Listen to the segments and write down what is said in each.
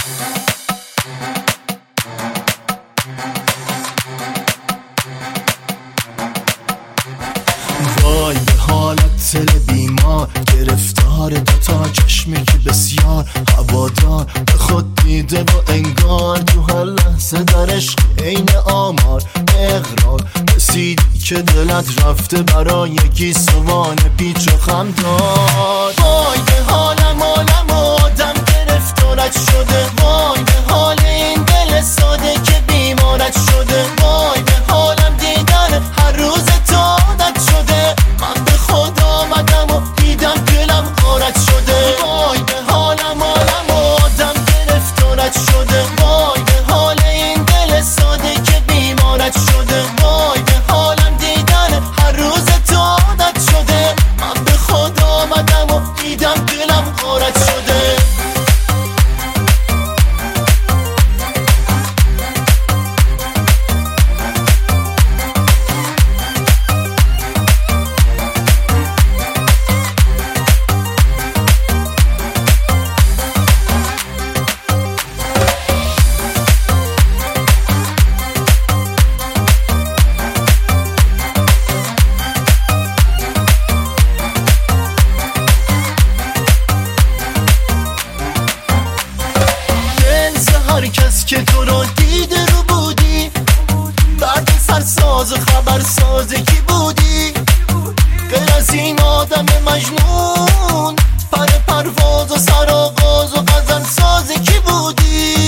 وای به حالت دل بیمار، گرفتار دوتا چشمی که بسیار هوادار، به خود دیده و انگار تو هر لحظه در عشق عین آمار. اقرار رسیدی که دلت رفته برای یکی سوال پیچ و خم دار. وای به حالم آدم گرفتارت شده، وای به حال این دل ساده که بیمارت شده. وای به حالم دیدن هر روز تو عادت شده، من به خود آمدم و دیدم دلم غارت شده. وای به حالم آدم گرفتارت شده، وای به حال این دل ساده که بیمارت شده. وای به حالم دیدن هر روز تو عادت شده، من به خود آمدم و دیدم دلم غارت شده. هر کس که تو رو دیده رو بودی، بعد سرساز و خبرساز کی بودی؟ غیر از این آدم مجنون پر پرواز و سرآغاز و غزل ساز کی بودی؟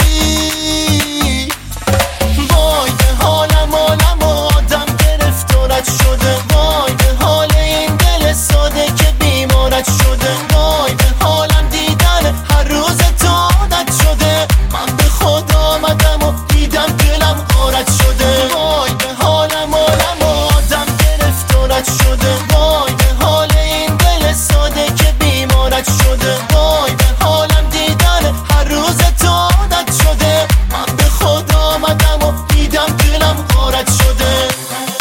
وای به حالم آدم گرفتارت شده، وای به حال این دل ساده که بیمارت شده. وای به حالم دیدن هر روز تو عادت شده، من به خود آمدم و دیدم دلم غارت شده. وای به حالم آدم گرفتارت شده، وای به حال این دل ساده که بیمارت شده. وای به حالم دیدن هر روز تو عادت شده، من به خود آمدم و دیدم دلم غارت شده.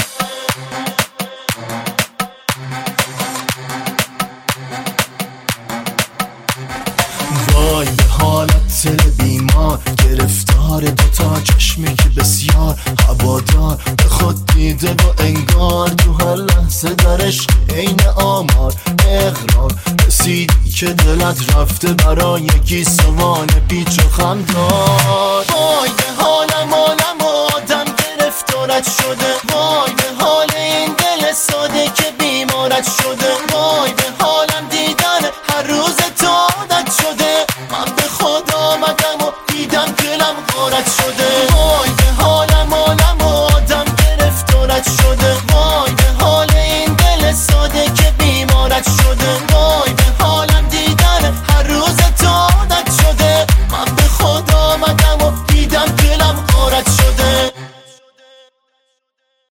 وای به حالت دل بیمار، گرفتار دوتا چشمی که بسیار هوادار، به خود دیده و انگار تو هر لحظه در عشق عین آمار. اقرار رسیدی که دلت رفته برای یکی سوال پیچ و خم دار. وای به حالم آدم گرفتارت شده، وای به حال این دل ساده که بیمارت شده. وای به حالم دیدن هر روز تو عادت شده، من به خود آمدم و دیدم دلم غارت شده. وای به حالم آدم گرفتارت شده، وای به حال این دل ساده که بیمارت شده.